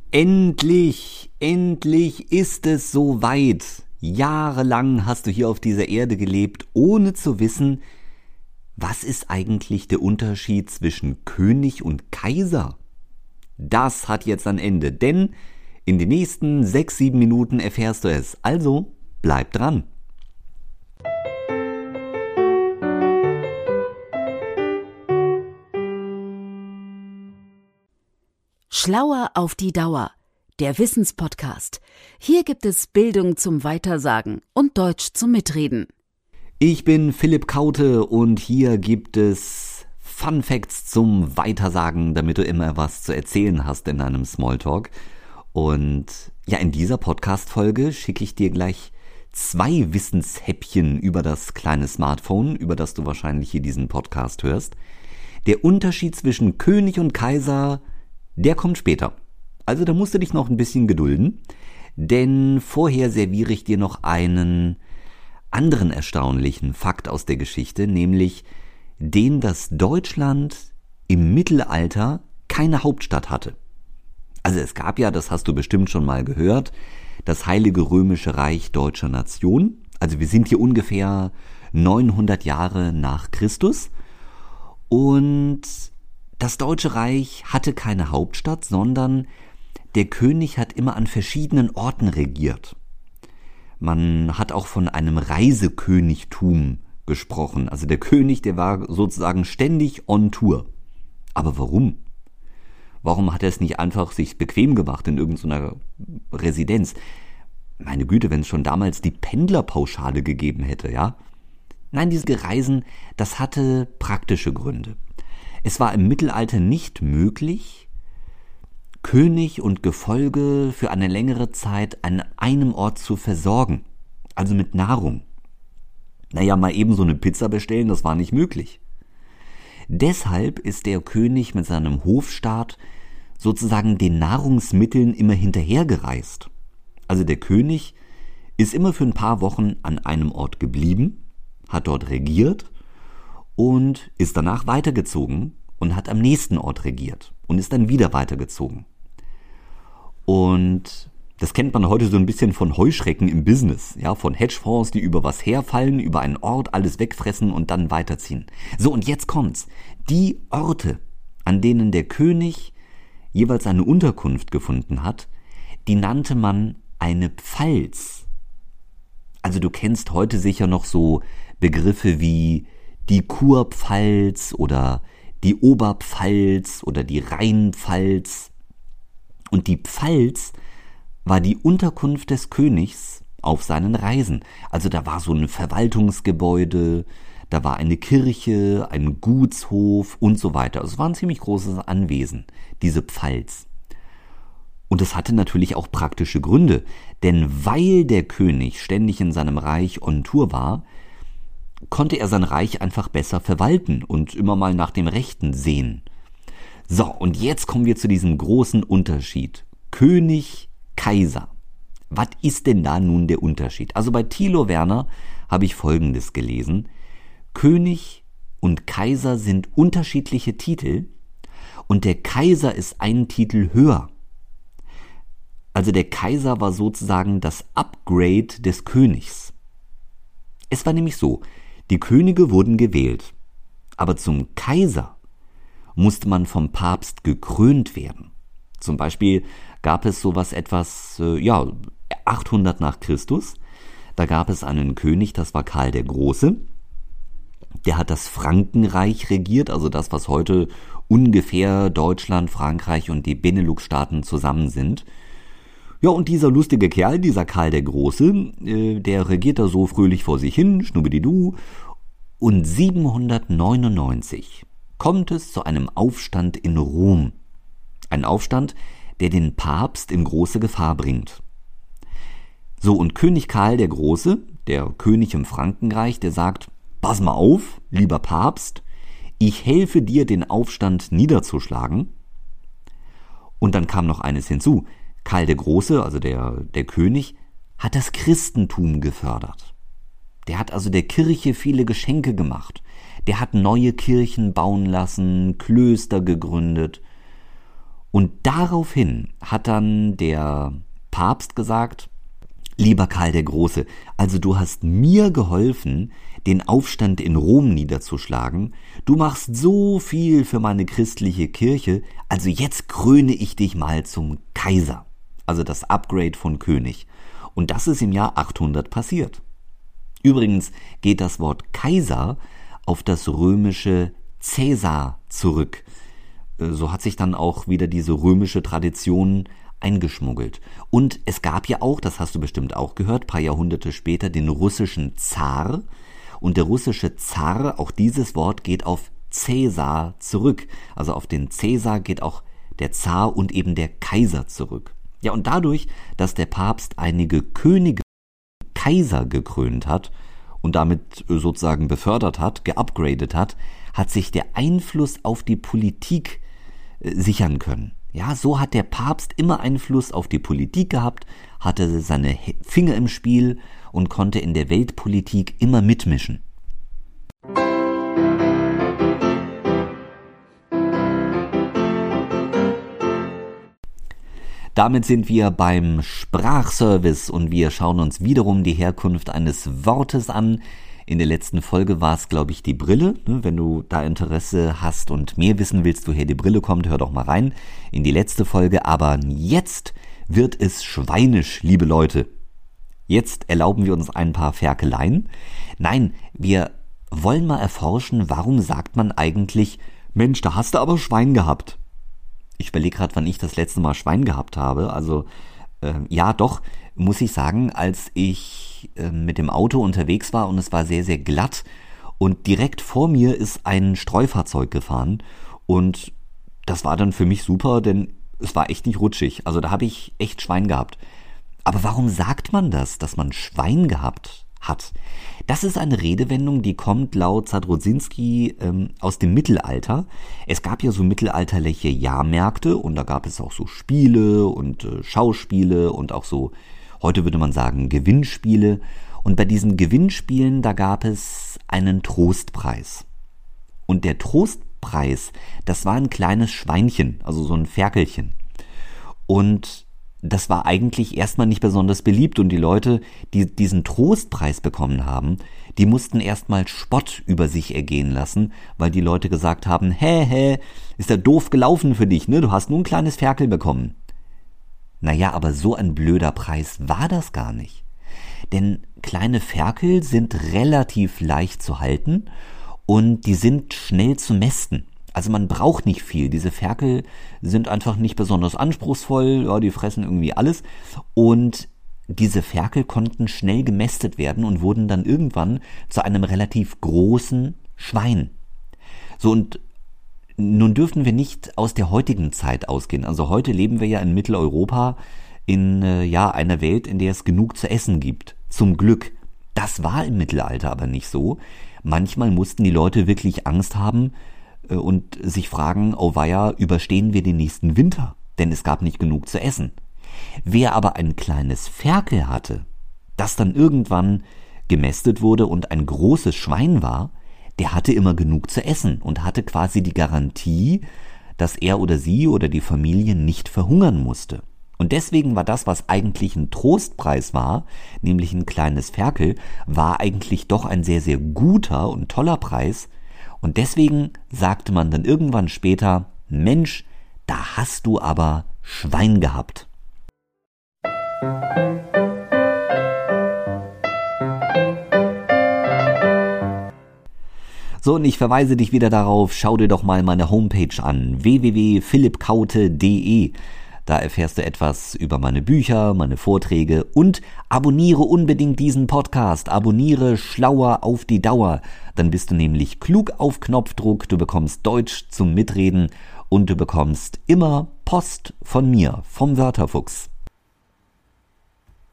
Endlich ist es soweit. Jahrelang hast du hier auf dieser Erde gelebt, ohne zu wissen, was ist eigentlich der Unterschied zwischen König und Kaiser? Das hat jetzt ein Ende, denn in den nächsten 6-7 Minuten erfährst du es. Also bleib dran. Schlauer auf die Dauer, der Wissenspodcast. Hier gibt es Bildung zum Weitersagen und Deutsch zum Mitreden. Ich bin Philipp Kaute und hier gibt es Fun Facts zum Weitersagen, damit du immer was zu erzählen hast in einem Smalltalk. Und ja, in dieser Podcast-Folge schicke ich dir gleich 2 Wissenshäppchen über das kleine Smartphone, über das du wahrscheinlich hier diesen Podcast hörst. Der Unterschied zwischen König und Kaiser, der kommt später. Also da musst du dich noch ein bisschen gedulden, denn vorher serviere ich dir noch einen anderen erstaunlichen Fakt aus der Geschichte, nämlich den, dass Deutschland im Mittelalter keine Hauptstadt hatte. Also es gab ja, das hast du bestimmt schon mal gehört, das Heilige Römische Reich Deutscher Nation. Also wir sind hier ungefähr 900 Jahre nach Christus und das Deutsche Reich hatte keine Hauptstadt, sondern der König hat immer an verschiedenen Orten regiert. Man hat auch von einem Reisekönigtum gesprochen. Also der König, der war sozusagen ständig on Tour. Aber warum? Warum hat er es nicht einfach sich bequem gemacht in irgendeiner Residenz? Meine Güte, wenn es schon damals die Pendlerpauschale gegeben hätte, ja? Nein, diese Reisen, das hatte praktische Gründe. Es war im Mittelalter nicht möglich, König und Gefolge für eine längere Zeit an einem Ort zu versorgen, also mit Nahrung. Naja, mal eben so eine Pizza bestellen, das war nicht möglich. Deshalb ist der König mit seinem Hofstaat sozusagen den Nahrungsmitteln immer hinterhergereist. Also der König ist immer für ein paar Wochen an einem Ort geblieben, hat dort regiert und ist danach weitergezogen und hat am nächsten Ort regiert und ist dann wieder weitergezogen. Und das kennt man heute so ein bisschen von Heuschrecken im Business, ja, von Hedgefonds, die über was herfallen, über einen Ort alles wegfressen und dann weiterziehen. So, und jetzt kommt's. Die Orte, an denen der König jeweils eine Unterkunft gefunden hat, die nannte man eine Pfalz. Also du kennst heute sicher noch so Begriffe wie die Kurpfalz oder die Oberpfalz oder die Rheinpfalz. Und die Pfalz war die Unterkunft des Königs auf seinen Reisen. Also da war so ein Verwaltungsgebäude, da war eine Kirche, ein Gutshof und so weiter. Also es war ein ziemlich großes Anwesen, diese Pfalz. Und das hatte natürlich auch praktische Gründe, denn weil der König ständig in seinem Reich on Tour war, konnte er sein Reich einfach besser verwalten und immer mal nach dem Rechten sehen. So, und jetzt kommen wir zu diesem großen Unterschied. König, Kaiser. Was ist denn da nun der Unterschied? Also bei Thilo Werner habe ich Folgendes gelesen. König und Kaiser sind unterschiedliche Titel und der Kaiser ist einen Titel höher. Also der Kaiser war sozusagen das Upgrade des Königs. Es war nämlich so, die Könige wurden gewählt, aber zum Kaiser musste man vom Papst gekrönt werden. Zum Beispiel gab es sowas etwas, 800 nach Christus, da gab es einen König, das war Karl der Große, der hat das Frankenreich regiert, also das, was heute ungefähr Deutschland, Frankreich und die Benelux-Staaten zusammen sind. Ja, und dieser lustige Kerl, dieser Karl der Große, der regiert da so fröhlich vor sich hin, schnubbidi-du. Und 799 kommt es zu einem Aufstand in Rom. Ein Aufstand, der den Papst in große Gefahr bringt. So, und König Karl der Große, der König im Frankenreich, der sagt, pass mal auf, lieber Papst, ich helfe dir, den Aufstand niederzuschlagen. Und dann kam noch eines hinzu. Karl der Große, also der König, hat das Christentum gefördert. Der hat also der Kirche viele Geschenke gemacht. Der hat neue Kirchen bauen lassen, Klöster gegründet. Und daraufhin hat dann der Papst gesagt, lieber Karl der Große, also du hast mir geholfen, den Aufstand in Rom niederzuschlagen. Du machst so viel für meine christliche Kirche, also jetzt kröne ich dich mal zum Kaiser. Also das Upgrade von König. Und das ist im Jahr 800 passiert. Übrigens geht das Wort Kaiser auf das römische Caesar zurück. So hat sich dann auch wieder diese römische Tradition eingeschmuggelt. Und es gab ja auch, das hast du bestimmt auch gehört, paar Jahrhunderte später den russischen Zar. Und der russische Zar, auch dieses Wort geht auf Caesar zurück. Also auf den Caesar geht auch der Zar und eben der Kaiser zurück. Ja, und dadurch, dass der Papst einige Könige, Kaiser gekrönt hat und damit sozusagen befördert hat, geupgradet hat, hat sich der Einfluss auf die Politik sichern können. Ja, so hat der Papst immer Einfluss auf die Politik gehabt, hatte seine Finger im Spiel und konnte in der Weltpolitik immer mitmischen. Damit sind wir beim Sprachservice und wir schauen uns wiederum die Herkunft eines Wortes an. In der letzten Folge war es, glaube ich, die Brille. Wenn du da Interesse hast und mehr wissen willst, woher die Brille kommt, hör doch mal rein in die letzte Folge. Aber jetzt wird es schweinisch, liebe Leute. Jetzt erlauben wir uns ein paar Ferkeleien. Nein, wir wollen mal erforschen, warum sagt man eigentlich, Mensch, da hast du aber Schwein gehabt. Ich überlege gerade, wann ich das letzte Mal Schwein gehabt habe. Also ja, doch, muss ich sagen, als ich mit dem Auto unterwegs war und es war sehr, sehr glatt und direkt vor mir ist ein Streufahrzeug gefahren und das war dann für mich super, denn es war echt nicht rutschig. Also da habe ich echt Schwein gehabt. Aber warum sagt man das, dass man Schwein gehabt hat? Das ist eine Redewendung, die kommt laut Zadrozhinski aus dem Mittelalter. Es gab ja so mittelalterliche Jahrmärkte und da gab es auch so Spiele und Schauspiele und auch so, heute würde man sagen, Gewinnspiele. Und bei diesen Gewinnspielen, da gab es einen Trostpreis. Und der Trostpreis, das war ein kleines Schweinchen, also so ein Ferkelchen. Und das war eigentlich erstmal nicht besonders beliebt und die Leute, die diesen Trostpreis bekommen haben, die mussten erstmal Spott über sich ergehen lassen, weil die Leute gesagt haben, ist ja doof gelaufen für dich, ne? Du hast nur ein kleines Ferkel bekommen. Naja, aber so ein blöder Preis war das gar nicht. Denn kleine Ferkel sind relativ leicht zu halten und die sind schnell zu mästen. Also man braucht nicht viel. Diese Ferkel sind einfach nicht besonders anspruchsvoll, ja, die fressen irgendwie alles. Und diese Ferkel konnten schnell gemästet werden und wurden dann irgendwann zu einem relativ großen Schwein. So, und nun dürfen wir nicht aus der heutigen Zeit ausgehen. Also heute leben wir ja in Mitteleuropa in einer Welt, in der es genug zu essen gibt. Zum Glück. Das war im Mittelalter aber nicht so. Manchmal mussten die Leute wirklich Angst haben, und sich fragen, oh weia, überstehen wir den nächsten Winter? Denn es gab nicht genug zu essen. Wer aber ein kleines Ferkel hatte, das dann irgendwann gemästet wurde und ein großes Schwein war, der hatte immer genug zu essen und hatte quasi die Garantie, dass er oder sie oder die Familie nicht verhungern musste. Und deswegen war das, was eigentlich ein Trostpreis war, nämlich ein kleines Ferkel, war eigentlich doch ein sehr, sehr guter und toller Preis. Und deswegen sagte man dann irgendwann später, Mensch, da hast du aber Schwein gehabt. So, und ich verweise dich wieder darauf, schau dir doch mal meine Homepage an, www.philippkaute.de. Da erfährst du etwas über meine Bücher, meine Vorträge und abonniere unbedingt diesen Podcast. Abonniere Schlauer auf die Dauer. Dann bist du nämlich klug auf Knopfdruck, du bekommst Deutsch zum Mitreden und du bekommst immer Post von mir, vom Wörterfuchs.